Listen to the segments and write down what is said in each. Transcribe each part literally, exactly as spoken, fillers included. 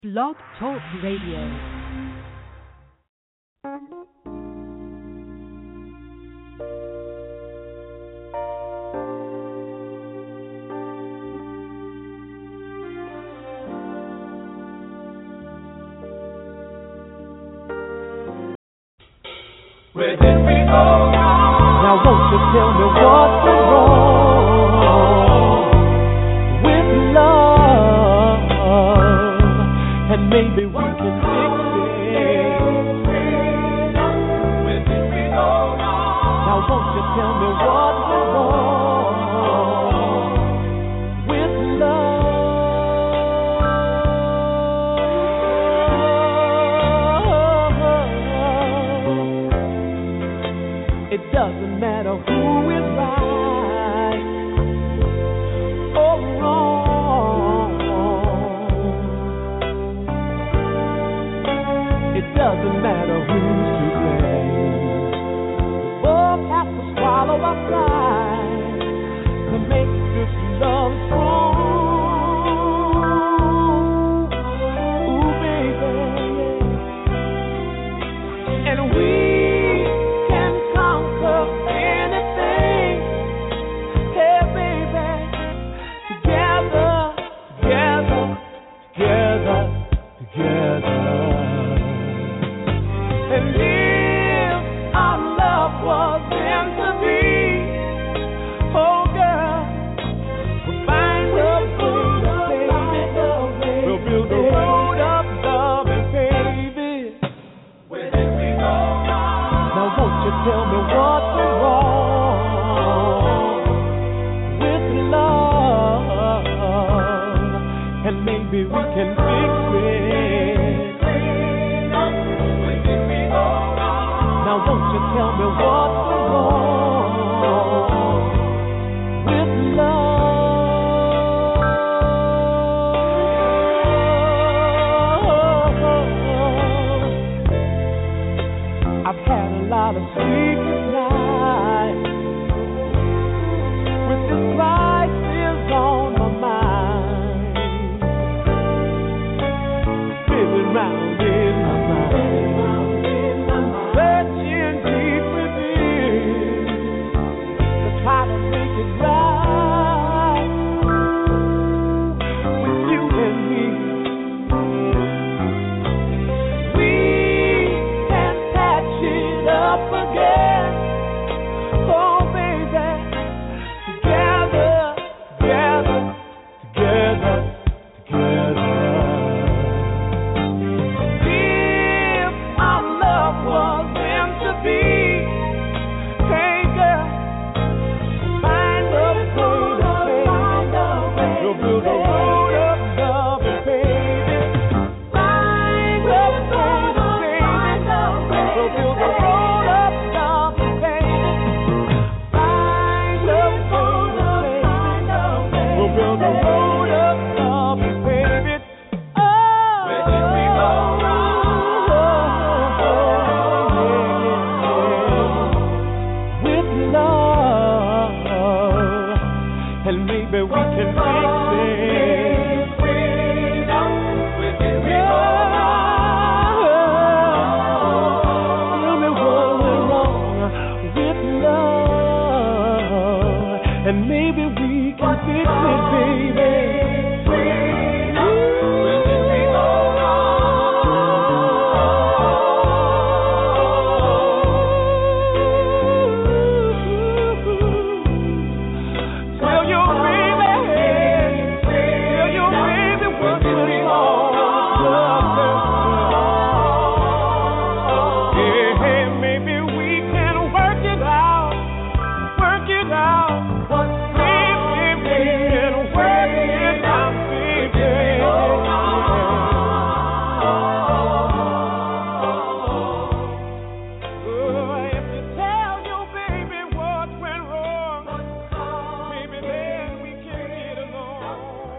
Blog Talk Radio. Where did we go wrong? Now won't you tell me what went wrong with love, and maybe we can fix it. Where did we go wrong? Now won't you tell me what went wrong with love? It doesn't matter who is right or wrong. It doesn't matter who's to blame. We both have to swallow our pride to make this love strong. Ooh, baby. And we tell me what's wrong with love, and maybe we can fix it. Now won't you tell me what's wrong with love? I've had a lot of sleepless nights with this crisis on my mind, spinning round in my mind, searching deep within to try to make it right with you and me. We can patch it up again. Oh, baby, together, together, together, together. If our love was meant to be, hey girl, find a way to build a road of love, baby. Find a way to we'll build a road up, love, baby. Find a way, we'll build a road up, love, baby. Oh, Where did we go with love, and maybe we can fix it. Where did we go Tell me what went wrong with love, and maybe we can fix it, baby. Where did we go Tell your baby, tell your baby what went wrong. Yeah, maybe we can work it out, work it out. Maybe we can work it out, baby. Oh, if you tell your baby what went wrong, maybe then we can get along.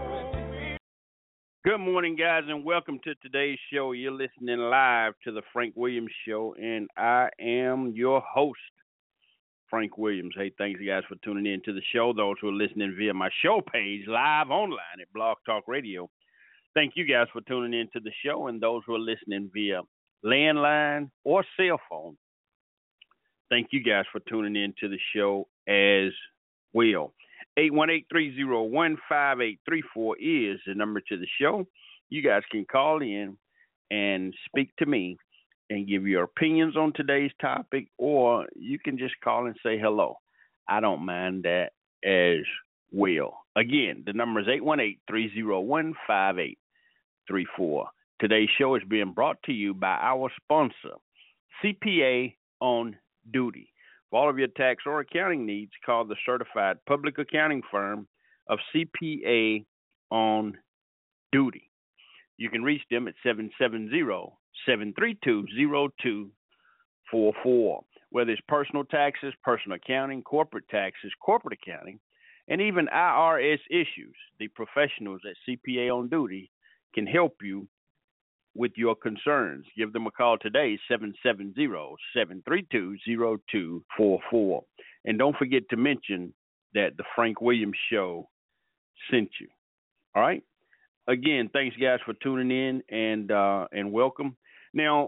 Good morning, guys, and welcome to today's show. You're listening live to the Frank Williams Show, and I am your host, Frank Williams. Hey, thanks, guys, for tuning in to the show. Those who are listening via my show page live online at Blog Talk Radio, Thank you guys for tuning in to the show, and those who are listening via landline or cell phone. Thank you guys for tuning in to the show as well. eight one eight, three oh one, five eight three four is the number to the show. You guys can call in and speak to me and give your opinions on today's topic, or you can just call and say hello. I don't mind that as well. Again, the number is eight one eight, three oh one, five eight three four. Today's show is being brought to you by our sponsor, C P A on Duty. For all of your tax or accounting needs, call the certified public accounting firm of C P A on Duty. You can reach them at seven seven zero, seven three two, zero two four four. Whether it's personal taxes, personal accounting, corporate taxes, corporate accounting, and even I R S issues, the professionals at C P A on Duty can help you with your concerns. Give them a call today, seven seven zero, seven three two, zero two four four. And don't forget to mention that the Frank Williams Show sent you. All right? Again, thanks, guys, for tuning in, and uh, and welcome. Now,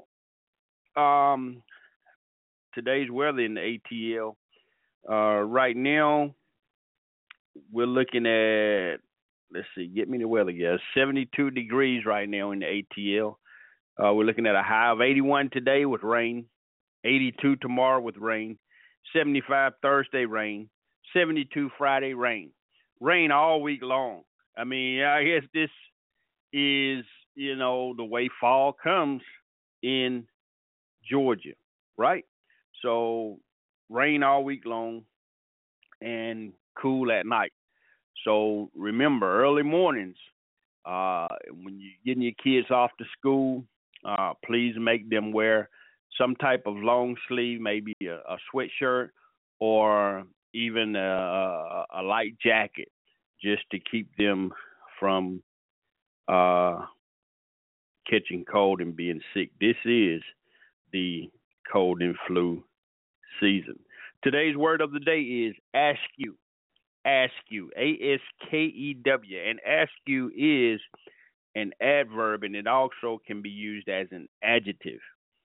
um, today's weather in the A T L, uh, right now, we're looking at, let's see, get me the weather, guys. seventy-two degrees right now in the A T L. Uh, we're looking at a high of eighty-one today with rain, eighty-two tomorrow with rain, seventy-five Thursday rain, seventy-two Friday rain. Rain all week long. I mean, I guess this is, you know, the way fall comes in Georgia, right? So rain all week long and cool at night. So remember, early mornings, uh, when you're getting your kids off to school, uh, please make them wear some type of long sleeve, maybe a, a sweatshirt or even a, a light jacket, just to keep them from uh, catching cold and being sick. This is the cold and flu season. Today's word of the day is askew. Askew, A S K E W. And askew is an adverb, and it also can be used as an adjective.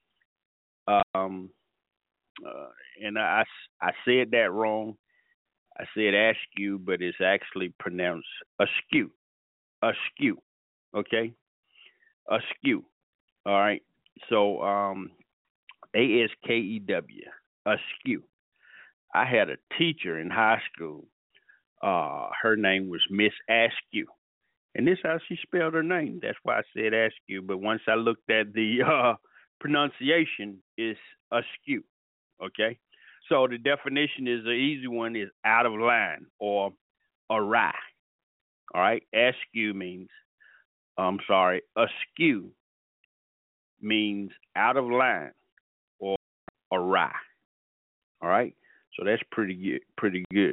Um, uh, and I, I said that wrong. I said askew, but it's actually pronounced askew. Askew, okay? Askew, all right? So um, A S K E W, askew. I had a teacher in high school. Uh, her name was Miss Askew. And this is how she spelled her name. That's why I said askew. But once I looked at the uh, pronunciation, it's askew, okay? So the definition is the easy one is out of line or awry. All right, askew means, I'm sorry, askew means out of line or awry. All right, so that's pretty good, pretty good.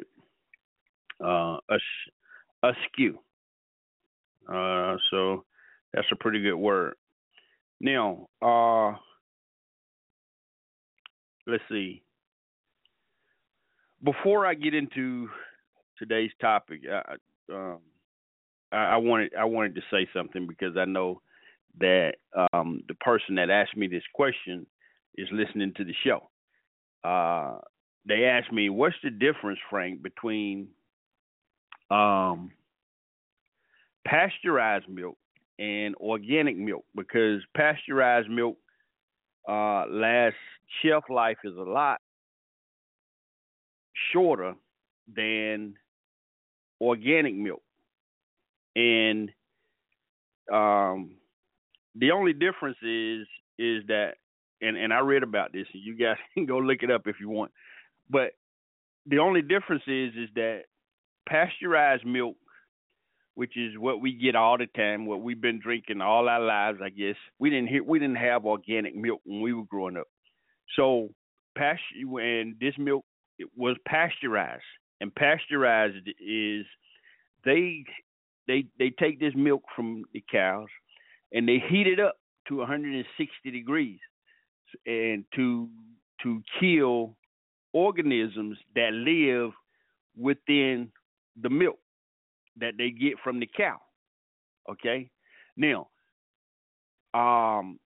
Uh, as, askew. Uh, so that's a pretty good word. Now, uh, let's see. Before I get into today's topic, I, um, I, I wanted I wanted to say something because I know that um, the person that asked me this question is listening to the show. Uh, they asked me, "What's the difference, Frank, between um, pasteurized milk and organic milk?" Because pasteurized milk uh, lasts shelf life is a lot shorter than organic milk. And um, the only difference is is that, and, and I read about this, and you guys can go look it up if you want, but the only difference is is that pasteurized milk, which is what we get all the time, what we've been drinking all our lives, I guess. We didn't hear, we didn't have organic milk when we were growing up. So pasture and this milk, it was pasteurized, and pasteurized is they they they take this milk from the cows and they heat it up to one hundred sixty degrees and to to kill organisms that live within the milk that they get from the cow. Okay, Now, um,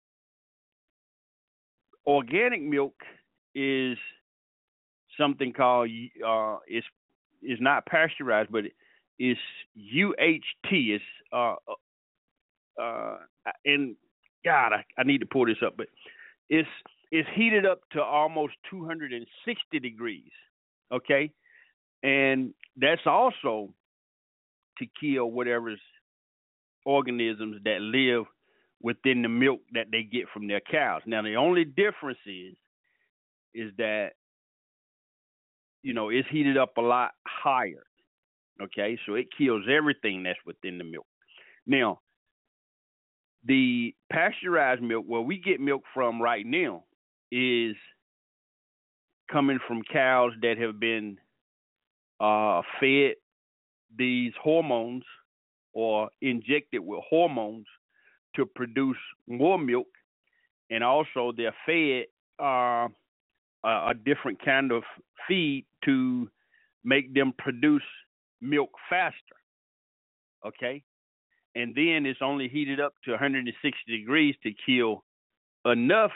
organic milk is something called uh, it's is not pasteurized, but it's U H T. It's uh, uh, and God, I, I need to pull this up, but it's it's heated up to almost two hundred sixty degrees. Okay, and that's also to kill whatever's organisms that live within the milk that they get from their cows. Now, the only difference is is that, you know, it's heated up a lot higher. Okay, so it kills everything that's within the milk. Now, the pasteurized milk, where we get milk from right now, is coming from cows that have been uh, fed these hormones or injected with hormones to produce more milk, and also they're fed uh, a, a different kind of feed to make them produce milk faster. Okay, and then it's only heated up to one hundred sixty degrees to kill enough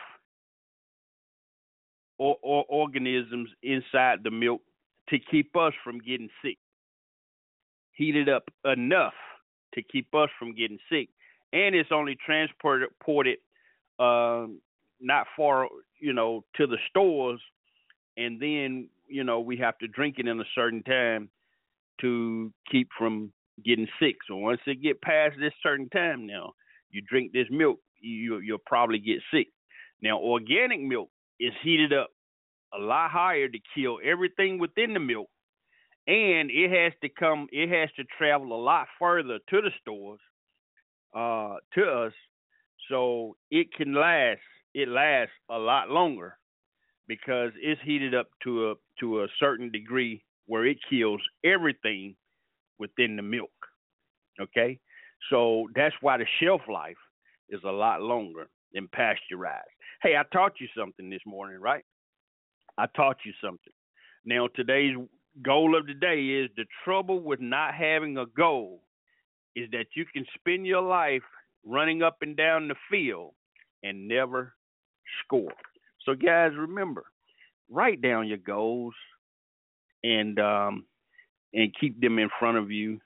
or, or organisms inside the milk to keep us from getting sick. Heated up enough to keep us from getting sick, and it's only transported ported, uh, not far, you know, to the stores, and then, you know, we have to drink it in a certain time to keep from getting sick. So once it get past this certain time, now you drink this milk, you you'll probably get sick. Now, organic milk is heated up a lot higher to kill everything within the milk, and it has to come, it has to travel a lot further to the stores, uh, to us, so it can last. It lasts a lot longer because it's heated up to a to a certain degree where it kills everything within the milk. Okay, so that's why the shelf life is a lot longer than pasteurized. Hey, I taught you something this morning, right? I taught you something. Now, today's goal of the day is the trouble with not having a goal is that you can spend your life running up and down the field and never score. So, guys, remember, write down your goals and um, and keep them in front of you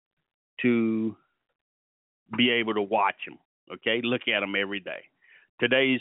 to be able to watch them. Okay, look at them every day. Today's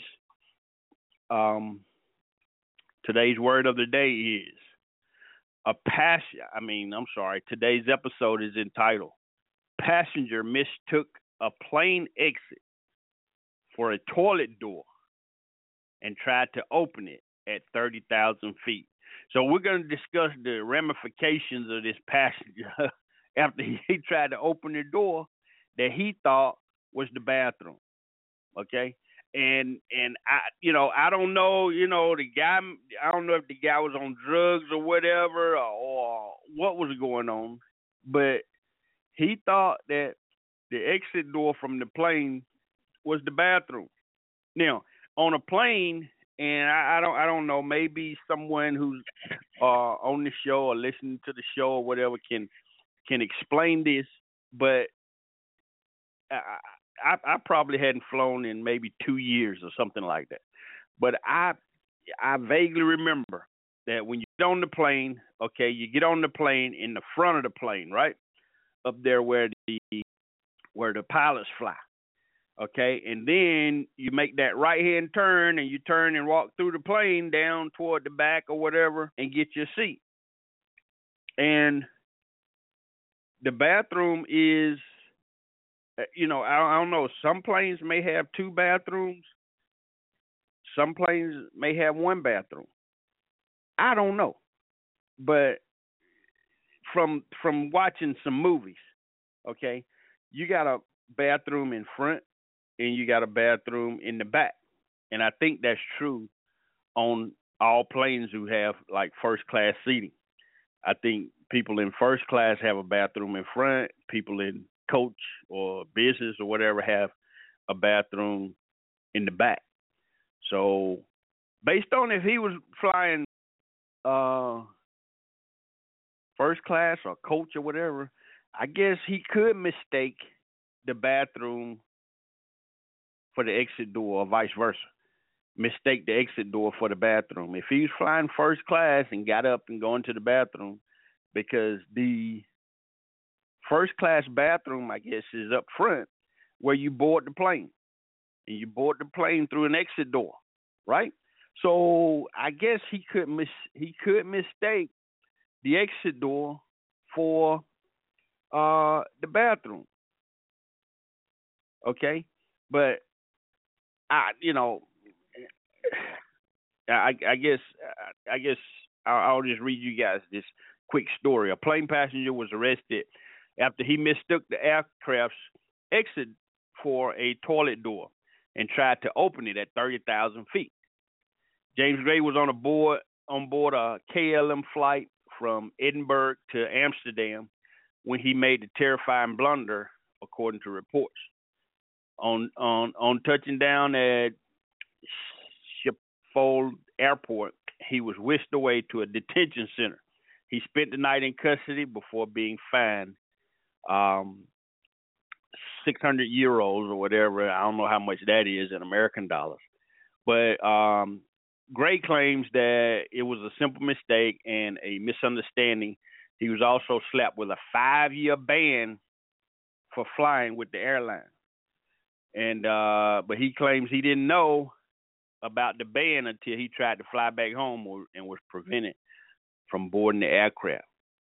um, today's word of the day is a pass. I mean, I'm sorry. Today's episode is entitled "Passenger Mistook a Plane Exit for a Toilet Door and Tried to Open It at thirty thousand feet." So we're going to discuss the ramifications of this passenger after he tried to open the door that he thought was the bathroom. Okay, and and I, you know, I don't know, you know, the guy. I don't know if the guy was on drugs or whatever, or, or what was going on, but he thought that the exit door from the plane was the bathroom. Now, on a plane, and I, I don't, I don't know, maybe someone who's uh, on the show or listening to the show or whatever can can explain this, but I, I, I probably hadn't flown in maybe two years or something like that. But I, I vaguely remember that when you get on the plane, okay, you get on the plane in the front of the plane, right up there where the where the pilots fly. Okay, and then you make that right-hand turn, and you turn and walk through the plane down toward the back or whatever and get your seat. And the bathroom is, you know, I, I don't know, some planes may have two bathrooms. Some planes may have one bathroom. I don't know. But from from watching some movies, okay, you got a bathroom in front, and you got a bathroom in the back. And I think that's true on all planes who have, like, first-class seating. I think people in first class have a bathroom in front. People in coach or business or whatever have a bathroom in the back. So based on if he was flying uh, first class or coach or whatever, I guess he could mistake the bathroom for the exit door or vice versa. Mistake the exit door for the bathroom. If he was flying first class and got up and going to the bathroom, because the first class bathroom, I guess, is up front where you board the plane. And you board the plane through an exit door, right? So I guess he could mis he could mistake the exit door for uh, the bathroom. Okay? But I you know I, I guess I guess I'll, I'll just read you guys this quick story. A plane passenger was arrested after he mistook the aircraft's exit for a toilet door and tried to open it at thirty thousand feet. James Gray was on a board on board a K L M flight from Edinburgh to Amsterdam when he made the terrifying blunder, according to reports. On on on touching down at Schiphol Airport, he was whisked away to a detention center. He spent the night in custody before being fined um, six hundred euros or whatever. I don't know how much that is in American dollars. But um, Gray claims that it was a simple mistake and a misunderstanding. He was also slapped with a five-year ban for flying with the airline. And uh, but he claims he didn't know about the ban until he tried to fly back home or, and was prevented from boarding the aircraft.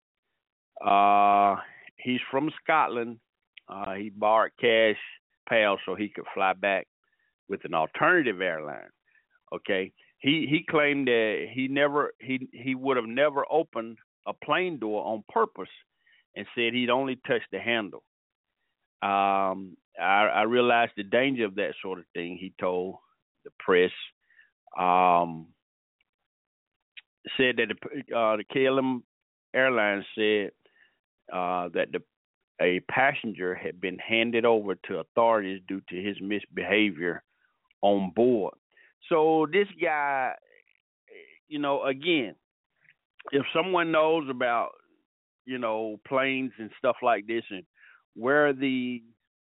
Uh, he's from Scotland. Uh, he borrowed cash pal so he could fly back with an alternative airline. Okay, he he claimed that he never he he would have never opened a plane door on purpose, and said he'd only touched the handle. Um, I, I realized the danger of that sort of thing, he told the press. Um, said that the, uh, the K L M Airlines said uh, that the a passenger had been handed over to authorities due to his misbehavior on board. So this guy, you know, again, if someone knows about, you know, planes and stuff like this and where the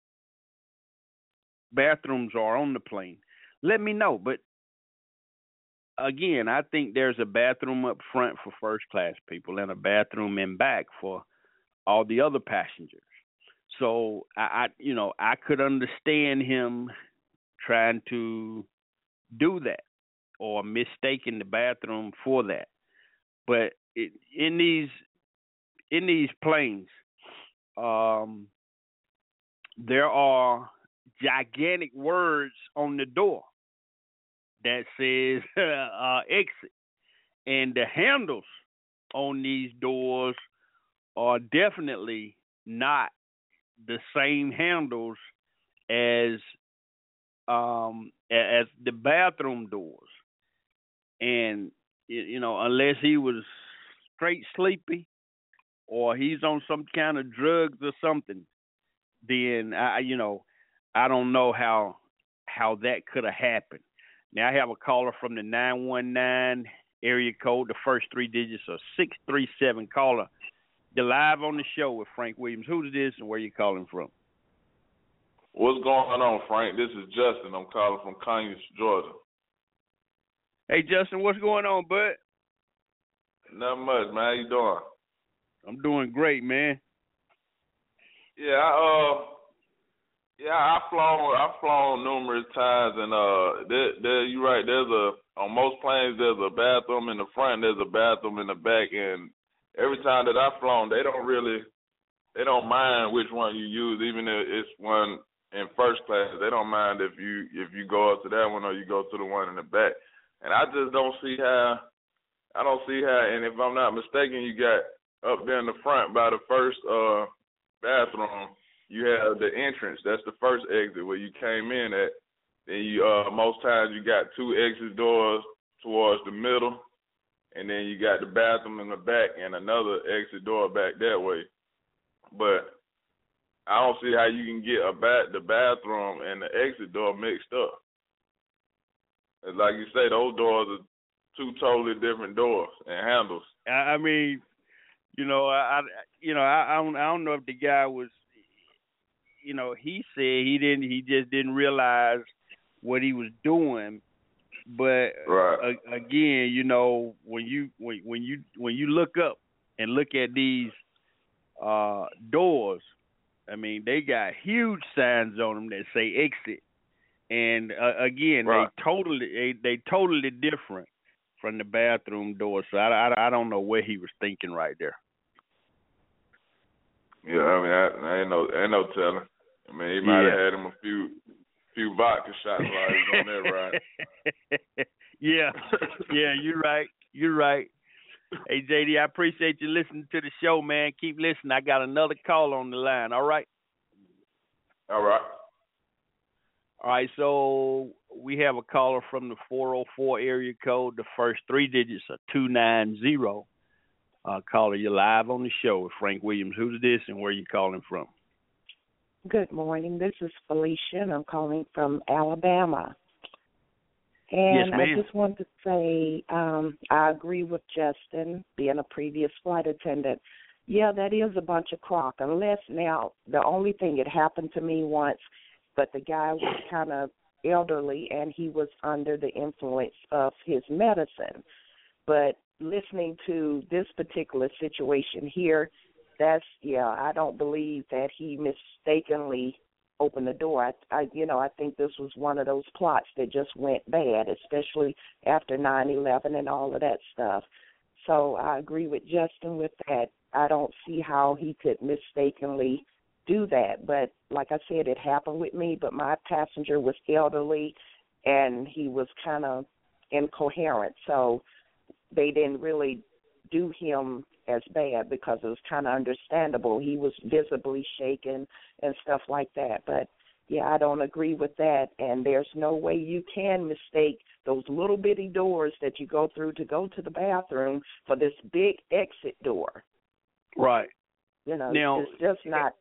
bathrooms are on the plane, let me know. But again, I think there's a bathroom up front for first class people and a bathroom in back for all the other passengers. So I, I you know, I could understand him trying to do that or mistaking the bathroom for that. But it, in these in these planes, um, there are gigantic words on the door that says uh, exit, and the handles on these doors are definitely not the same handles as um, as the bathroom doors. And you know, unless he was straight sleepy or he's on some kind of drugs or something, then I, you know, I don't know how how that could have happened. Now I have a caller from the nine one nine area code. The first three digits are six three seven. Caller, you're live on the show with Frank Williams. Who's this and where you calling from? What's going on, Frank? This is Justin. I'm calling from Conyers, Georgia. Hey, Justin, what's going on, bud? Not much, man. How you doing? I'm doing great, man. Yeah, I, uh, yeah, I've flown, I've flown numerous times, and uh, there, there, you're right. There's a on most planes, there's a bathroom in the front, there's a bathroom in the back, and every time that I've flown, they don't really, they don't mind which one you use, even if it's one in first class. They don't mind if you if you go up to that one or you go to the one in the back. And I just don't see how, I don't see how, and if I'm not mistaken, you got up there in the front by the first uh, bathroom, you have the entrance. That's the first exit where you came in at. Then you, uh, most times you got two exit doors towards the middle, and then you got the bathroom in the back and another exit door back that way. But I don't see how you can get a bat, the bathroom and the exit door mixed up. Like you say, those doors are two totally different doors and handles. I mean, you know, I, I you know, I, I don't, I don't know if the guy was, you know, he said he didn't, he just didn't realize what he was doing. But right. uh, again, you know, when you when when you when you look up and look at these uh, doors, I mean, they got huge signs on them that say exit, and uh, again, right. they totally they, they totally different from the bathroom doors. So I, I, I don't know what he was thinking right there. Yeah, I mean, I, I ain't no ain't no telling. I mean, he might have Yeah. had him a few few vodka shots while he was on that ride. yeah, yeah, you're right. You're right. Hey, J D, I appreciate you listening to the show, man. Keep listening. I got another call on the line. All right. All right. All right. So we have a caller from the four oh four area code. The first three digits are two nine zero. Uh, caller, you're live on the show with Frank Williams. Who's this and where you calling from? Good morning. This is Felicia, and I'm calling from Alabama. And yes, ma'am. I just wanted to say um, I agree with Justin, being a previous flight attendant. Yeah, that is a bunch of crock. Unless now, the only thing it happened to me once, but the guy was kind of elderly, and he was under the influence of his medicine. But listening to this particular situation here, that's, yeah, I don't believe that he mistakenly opened the door. I, I, you know, I think this was one of those plots that just went bad, especially after nine eleven and all of that stuff. So I agree with Justin with that. I don't see how he could mistakenly do that. But like I said, it happened with me, but my passenger was elderly, and he was kind of incoherent. So they didn't really do him as bad because it was kind of understandable. He was visibly shaken and stuff like that. But, yeah, I don't agree with that. And there's no way you can mistake those little bitty doors that you go through to go to the bathroom for this big exit door. Right. You know, now, it's just not.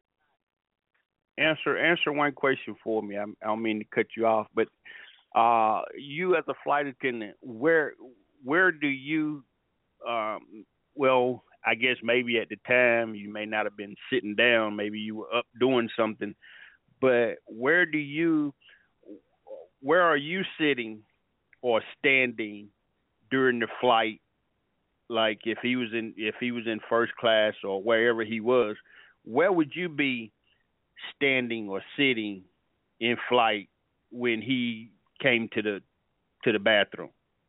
Answer answer one question for me. I, I don't mean to cut you off, but uh, you as a flight attendant, where where do you, um, well, I guess maybe at the time you may not have been sitting down, maybe you were up doing something, but where do you, where are you sitting or standing during the flight? Like if he was in, if he was in first class or wherever he was, where would you be standing or sitting in flight when he came to the, to the bathroom?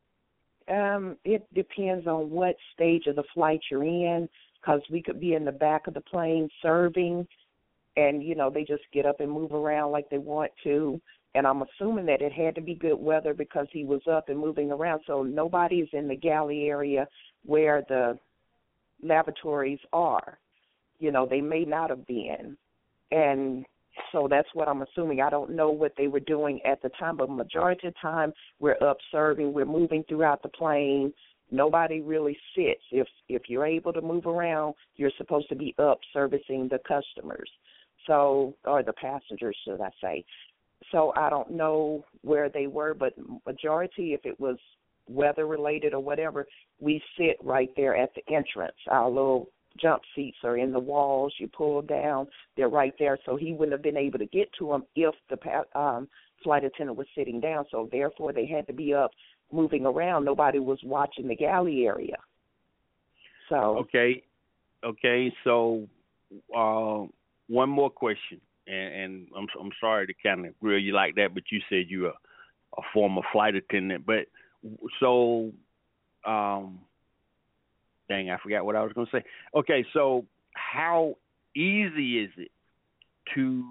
Um, it depends on what stage of the flight you're in, because we could be in the back of the plane serving, and, you know, they just get up and move around like they want to. And I'm assuming that it had to be good weather because he was up and moving around. So nobody's in the galley area where the lavatories are. You know, they may not have been. And so that's what I'm assuming. I don't know what they were doing at the time, but majority of the time we're up serving, we're moving throughout the plane. Nobody really sits. If if you're able to move around, you're supposed to be up servicing the customers, so or the passengers, should I say. So I don't know where they were, but majority, if it was weather-related or whatever, we sit right there at the entrance. Our little jump seats are in the walls. You pull down, they're right there. So he wouldn't have been able to get to them if the um, flight attendant was sitting down. So therefore, they had to be up, moving around. Nobody was watching the galley area. So okay, okay. So uh, one more question, and, and I'm I'm sorry to kind of grill you like that, but you said you're a, a former flight attendant. But so, um, dang, I forgot what I was going to say. Okay, so how easy is it to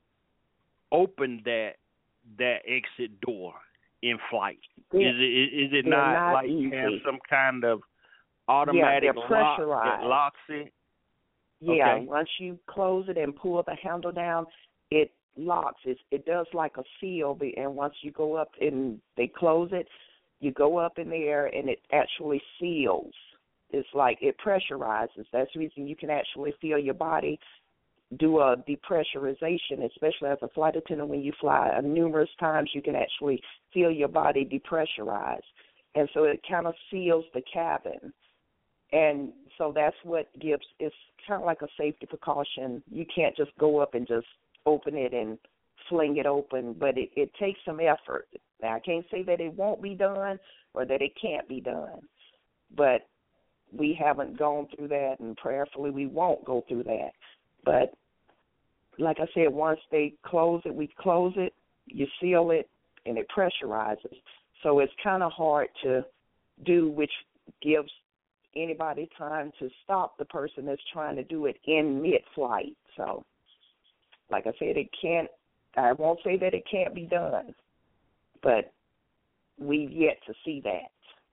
open that that exit door in flight? Is it is it not, not like easy. have some kind of automatic yeah, lock pressurized. that locks it? Yeah, Okay. once you close it and pull the handle down, it locks. It, it does like a seal, and once you go up and they close it, you go up in the air and it actually seals. It's like it pressurizes. That's the reason you can actually feel your body do a depressurization, especially as a flight attendant. When you fly uh, numerous times, you can actually feel your body depressurize. And so it kind of seals the cabin. And so that's what gives, it's kind of like a safety precaution. You can't just go up and just open it and fling it open, but it, it takes some effort. Now, I can't say that it won't be done or that it can't be done, but we haven't gone through that, and prayerfully we won't go through that. But like I said, once they close it, we close it, you seal it, and it pressurizes. So it's kind of hard to do, which gives anybody time to stop the person that's trying to do it in mid-flight. So like I said, it can't, I won't say that it can't be done, but we've yet to see that.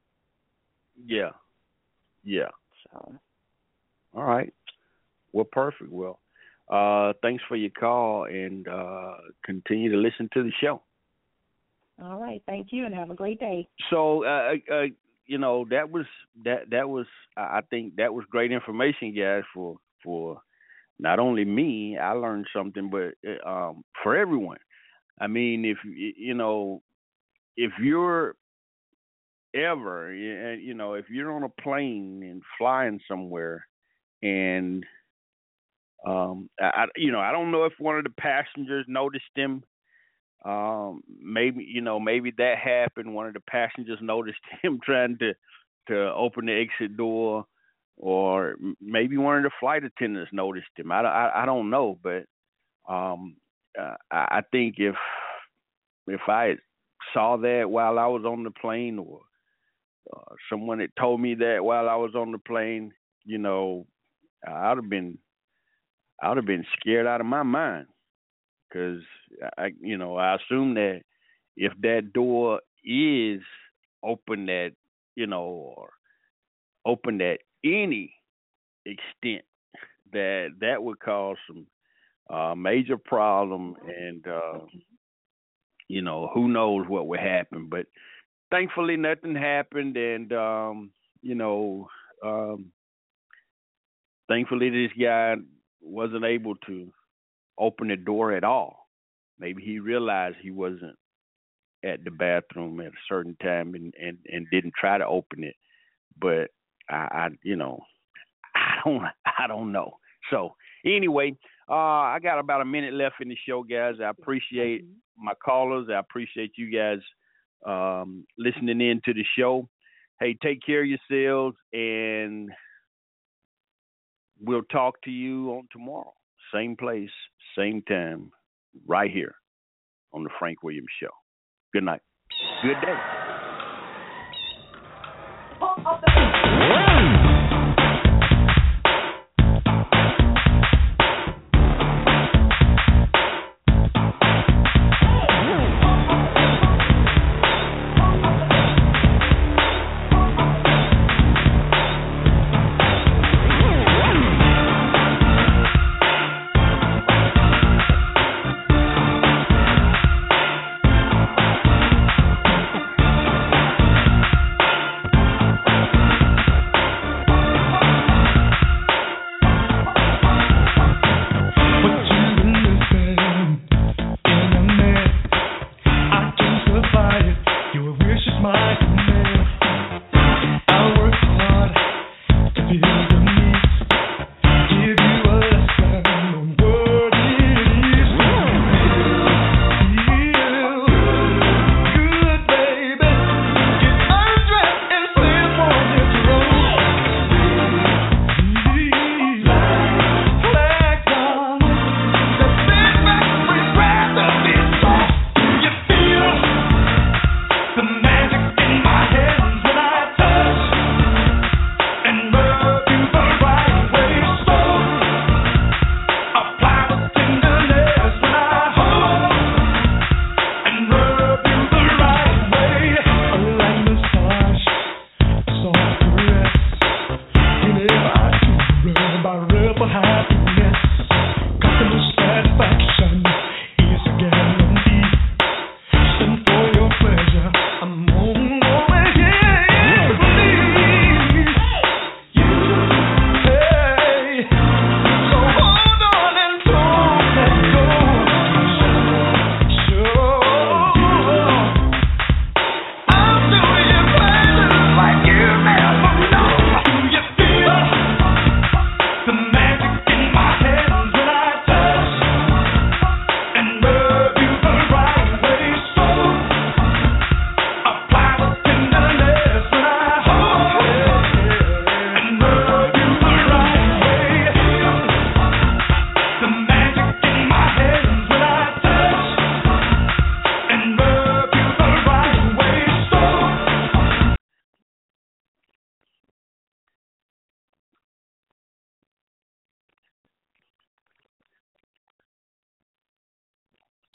Yeah. Yeah. So. All right. Well, perfect. Well, uh, thanks for your call, and uh, continue to listen to the show. All right. Thank you, and have a great day. So, uh, uh, you know, that was that that was I think that was great information, guys, for for not only me. I learned something, but um, for everyone. I mean, if you know, if you're ever, you know, if you're on a plane and flying somewhere, and um, I, you know, I don't know if one of the passengers noticed him. Um, maybe you know, maybe that happened. One of the passengers noticed him trying to to open the exit door, or maybe one of the flight attendants noticed him. I, I, I don't know, but um, uh, I think if if I saw that while I was on the plane, or uh, someone had told me that while I was on the plane, you know, I'd have been I'd have been scared out of my mind, because I, you know, I assume that if that door is open at, you know, or open at any extent, that that would cause some uh, major problem, and uh, you know, who knows what would happen. But thankfully, nothing happened, and um, you know, um, thankfully this guy wasn't able to open the door at all. Maybe he realized he wasn't at the bathroom at a certain time, and, and, and didn't try to open it. But I, I, you know, I don't, I don't know. So anyway, uh, I got about a minute left in the show, guys. I appreciate my callers. I appreciate you guys um, listening in to the show. Hey, take care of yourselves, and we'll talk to you on tomorrow. Same place, same time, right here on the Frank Williams Show. Good night. Good day.